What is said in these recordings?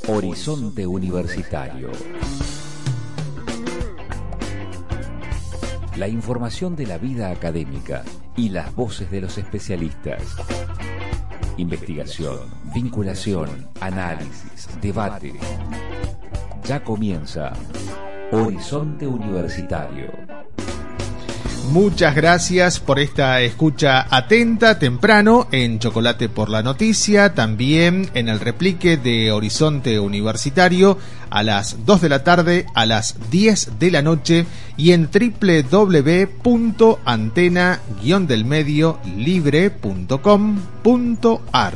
Horizonte Universitario. La información de la vida académica y las voces de los especialistas. Investigación, vinculación, análisis, debate. Ya comienza Horizonte Universitario. Muchas gracias por esta escucha atenta temprano en Chocolate por la Noticia, también en el replique de Horizonte Universitario a las 2 de la tarde, a las 10 de la noche y en www.antena-delmediolibre.com.ar.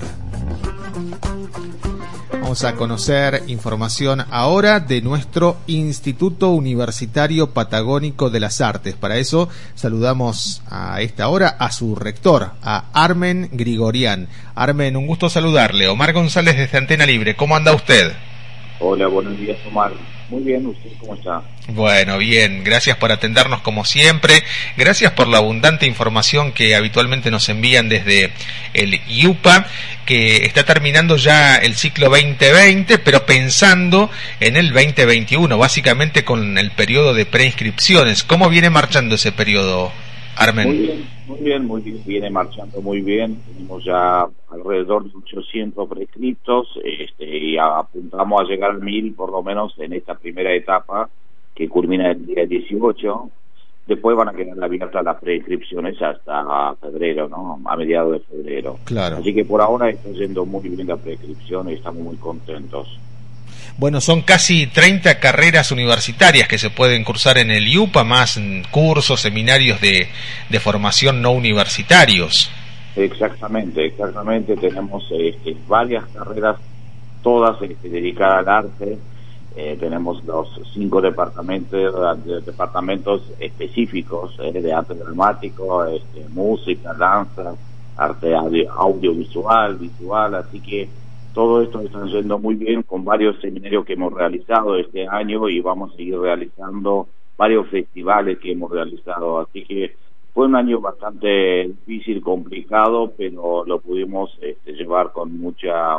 Vamos a conocer información ahora de nuestro Instituto Universitario Patagónico de las Artes. Para eso saludamos a esta hora a su rector, a Armen Grigorian. Armen, un gusto saludarle. Omar González desde Antena Libre. ¿Cómo anda usted? Hola, buenos días, Omar. Muy bien, ¿usted cómo está? Bueno, bien, gracias por atendernos como siempre, gracias por la abundante información que habitualmente nos envían desde el IUPA, que está terminando ya el ciclo 2020, pero pensando en el 2021, básicamente con el periodo de preinscripciones. ¿Cómo viene marchando ese periodo, Armen? Muy bien, viene marchando muy bien. Tenemos ya alrededor de 800 prescriptos y apuntamos a llegar al 1000 por lo menos en esta primera etapa que culmina el día 18. Después van a quedar abiertas las preinscripciones hasta febrero, ¿no? A mediados de febrero. Claro. Así que por ahora está yendo muy bien la preinscripción y estamos muy contentos. Bueno, son casi 30 carreras universitarias que se pueden cursar en el IUPA, más cursos, seminarios de formación no universitarios. Exactamente. Tenemos varias carreras, todas dedicadas al arte. Tenemos los 5 departamentos específicos de arte dramático, música, danza, arte audiovisual, visual, así que todo esto está yendo muy bien con varios seminarios que hemos realizado este año y vamos a seguir realizando varios festivales que hemos realizado. Así que fue un año bastante difícil, complicado, pero lo pudimos llevar con mucha,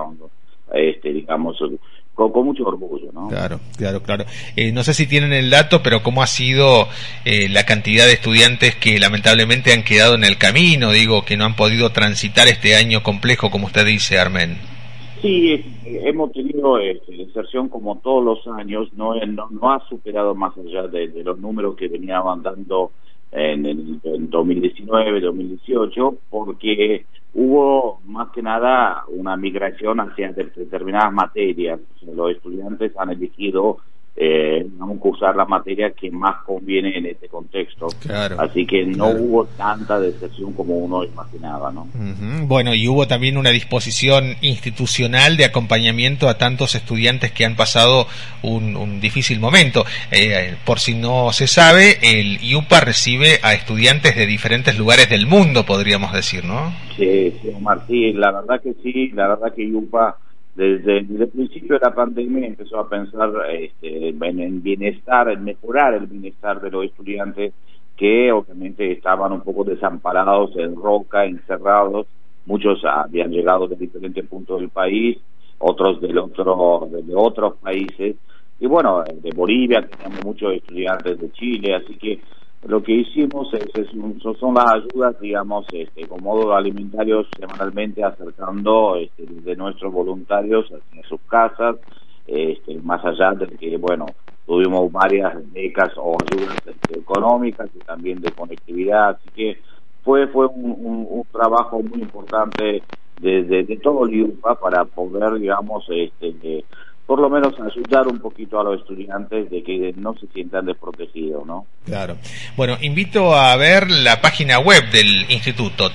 con mucho orgullo, ¿no? Claro. No sé si tienen el dato, pero ¿cómo ha sido la cantidad de estudiantes que lamentablemente han quedado en el camino? Digo, que no han podido transitar este año complejo, como usted dice, Armen. Sí, hemos tenido inserción como todos los años, no ha superado más allá de los números que venían dando en 2019, 2018, porque hubo más que nada una migración hacia determinadas materias. Los estudiantes han elegido cursar la materia que más conviene en este contexto. Claro, así que no hubo tanta deserción como uno imaginaba, ¿no? Uh-huh. Bueno, y hubo también una disposición institucional de acompañamiento a tantos estudiantes que han pasado un difícil momento. Por si no se sabe, el IUPA recibe a estudiantes de diferentes lugares del mundo, podríamos decir, ¿no? Sí, Omar, sí, la verdad que IUPA desde el principio de la pandemia empezó a pensar en bienestar, en mejorar el bienestar de los estudiantes que obviamente estaban un poco desamparados en Roca, encerrados. Muchos habían llegado de diferentes puntos del país, otros de otros países. Y bueno, de Bolivia teníamos muchos estudiantes de Chile, así que lo que hicimos son las ayudas, digamos, con modos alimentarios semanalmente acercando de nuestros voluntarios hacia sus casas, más allá de que, bueno, tuvimos varias becas o ayudas económicas y también de conectividad, así que fue un trabajo muy importante de todo el IUPA para poder, digamos, por lo menos ayudar un poquito a los estudiantes de que no se sientan desprotegidos, ¿no? Claro. Bueno, invito a ver la página web del instituto,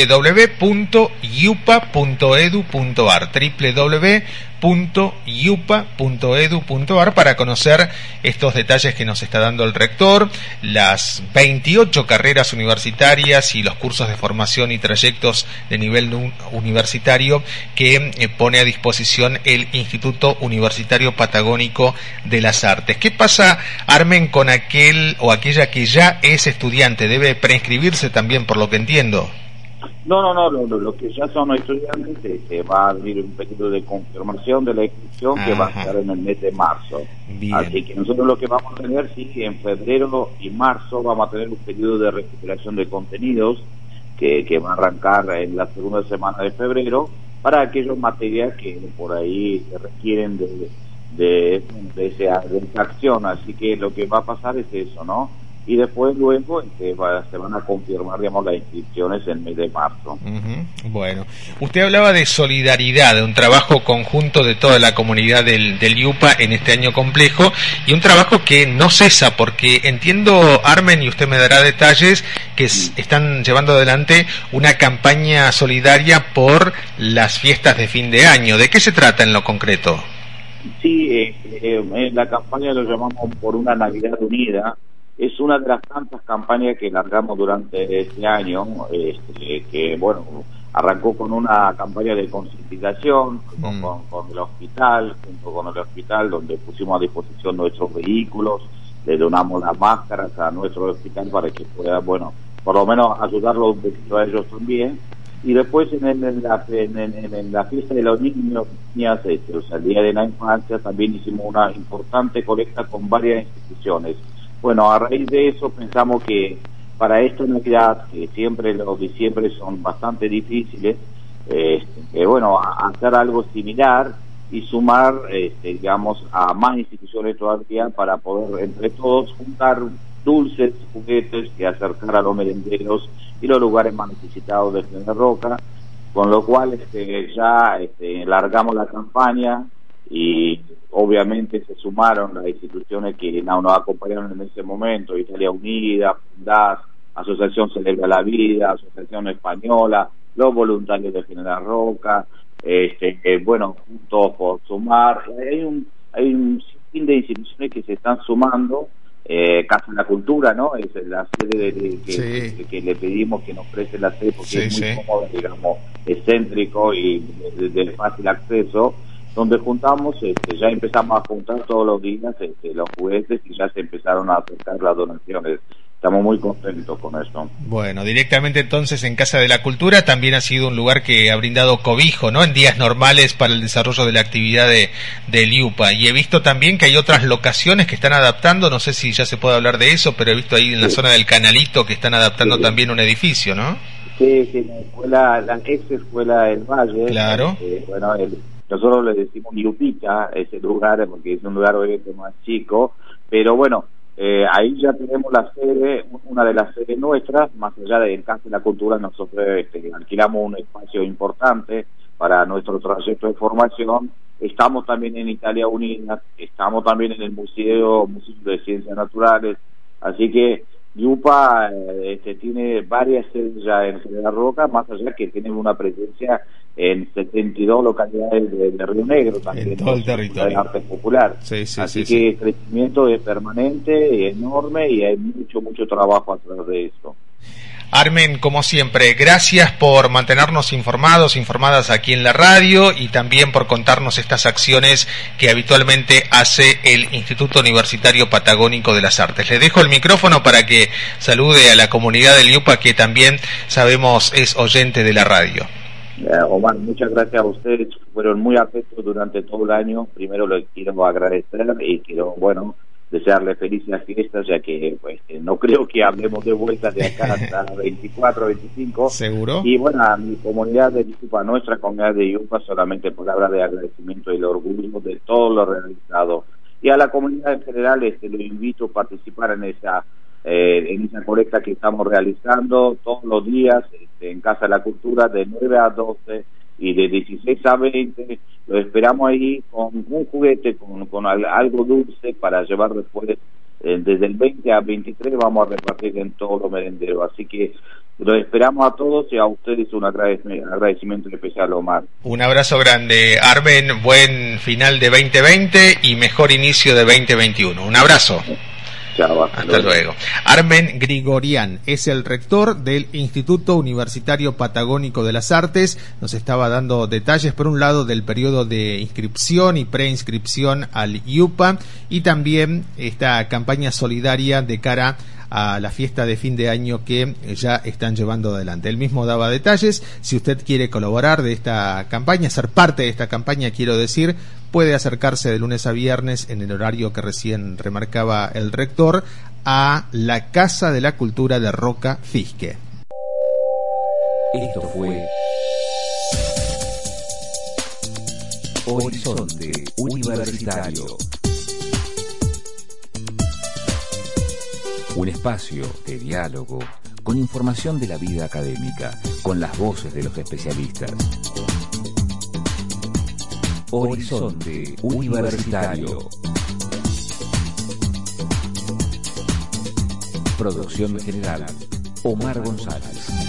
www.iupa.edu.ar, www.iupa.edu.ar, para conocer estos detalles que nos está dando el rector, las 28 carreras universitarias y los cursos de formación y trayectos de nivel universitario que pone a disposición el Instituto Universitario Patagónico de las Artes. ¿Qué pasa, Armen, con aquel o aquella que ya es estudiante? ¿Debe preinscribirse también, por lo que entiendo? No, lo que ya son estudiantes va a abrir un periodo de confirmación de la inscripción que va a estar en el mes de marzo. Bien. Así que nosotros lo que vamos a tener, sí, en febrero y marzo vamos a tener un periodo de recuperación de contenidos que va a arrancar en la segunda semana de febrero para aquellos materias que por ahí requieren de esa acción. Así que lo que va a pasar es eso, ¿no? Y después luego se van a confirmar, digamos, las inscripciones en el mes de marzo. Bueno, usted hablaba de solidaridad, de un trabajo conjunto de toda la comunidad del IUPA en este año complejo, y un trabajo que no cesa, porque entiendo, Armen, y usted me dará detalles, que están llevando adelante una campaña solidaria por las fiestas de fin de año. ¿De qué se trata en lo concreto? Sí, en la campaña lo llamamos Por una Navidad Unida. Es una de las tantas campañas que largamos durante este año, que bueno, arrancó con una campaña de concientización con el hospital, junto con el hospital, donde pusimos a disposición nuestros vehículos, le donamos las máscaras a nuestro hospital para que pueda, bueno, por lo menos ayudarlos un poquito a ellos también. Y después en la fiesta de los niños, niñas, o sea, el Día de la Infancia, también hicimos una importante colecta con varias instituciones. Bueno, a raíz de eso pensamos que para esta Navidad, que siempre los diciembre son bastante difíciles, bueno, hacer algo similar y sumar, digamos, a más instituciones todavía para poder entre todos juntar dulces, juguetes que acercar a los merenderos y los lugares más necesitados de General Roca, con lo cual ya largamos la campaña y obviamente se sumaron las instituciones que nos acompañaron en ese momento: Italia Unida, Fundas, Asociación Celebra la Vida, Asociación Española, los voluntarios de General Roca, bueno, juntos por sumar. Hay un sinfín de instituciones que se están sumando. Casa de la Cultura, ¿no? Es la sede que le pedimos que nos preste la sede porque es muy cómodo, digamos, excéntrico y de fácil acceso, donde juntamos, ya empezamos a juntar todos los días los juguetes y ya se empezaron a acercar las donaciones. Estamos muy contentos con esto. Bueno, directamente entonces en Casa de la Cultura también ha sido un lugar que ha brindado cobijo, ¿no?, en días normales para el desarrollo de la actividad del IUPA. Y he visto también que hay otras locaciones que están adaptando, no sé si ya se puede hablar de eso, pero he visto ahí en la zona del Canalito que están adaptando también un edificio, ¿no? Sí, la ex escuela del Valle. Claro. Bueno, nosotros le decimos IUPITA, ese lugar, porque es un lugar obviamente más chico, pero bueno, ahí ya tenemos la sede, una de las sedes nuestras. Más allá del Casa de la Cultura, nosotros alquilamos un espacio importante para nuestro trayecto de formación. Estamos también en Italia Unida, estamos también en el Museo de Ciencias Naturales, así que IUPA tiene varias sedes ya en General Roca, más allá que tenemos una presencia en 72 localidades de Río Negro, también en todo el territorio de arte popular. Así que el crecimiento es permanente, enorme, y hay mucho trabajo atrás de esto. Armen, como siempre, gracias por mantenernos informadas aquí en la radio, y también por contarnos estas acciones que habitualmente hace el Instituto Universitario Patagónico de las Artes. Le dejo el micrófono para que salude a la comunidad del IUPA, que también sabemos es oyente de la radio. Omar, muchas gracias a ustedes, fueron muy atentos durante todo el año. Primero les quiero agradecer y quiero, bueno, desearles felices fiestas, ya que no creo que hablemos de vuelta de acá hasta 24, 25. ¿Seguro? Y bueno, a mi comunidad de IUPA, nuestra comunidad de IUPA, solamente palabras de agradecimiento y el orgullo de todo lo realizado. Y a la comunidad en general lo invito a participar en esa colecta que estamos realizando todos los días en Casa de la Cultura, de 9 a 12 y de 16 a 20. Lo esperamos ahí con un juguete, con algo dulce para llevar después. Desde el 20 a 23 vamos a repartir en todos los merenderos, así que los esperamos a todos, y a ustedes un agradecimiento especial, Omar. Un abrazo grande, Armen, buen final de 2020 y mejor inicio de 2021. Un abrazo. Chao, hasta luego. Armen Grigorian es el rector del Instituto Universitario Patagónico de las Artes. Nos estaba dando detalles, por un lado, del periodo de inscripción y preinscripción al IUPA, y también esta campaña solidaria de cara a la fiesta de fin de año que ya están llevando adelante. Él mismo daba detalles. Si usted quiere colaborar de esta campaña, ser parte de esta campaña, quiero decir, puede acercarse de lunes a viernes en el horario que recién remarcaba el rector a la Casa de la Cultura de Roca Fisque. Esto fue Horizonte Universitario, un espacio de diálogo con información de la vida académica, con las voces de los especialistas. Horizonte Universitario. Producción general, Omar González.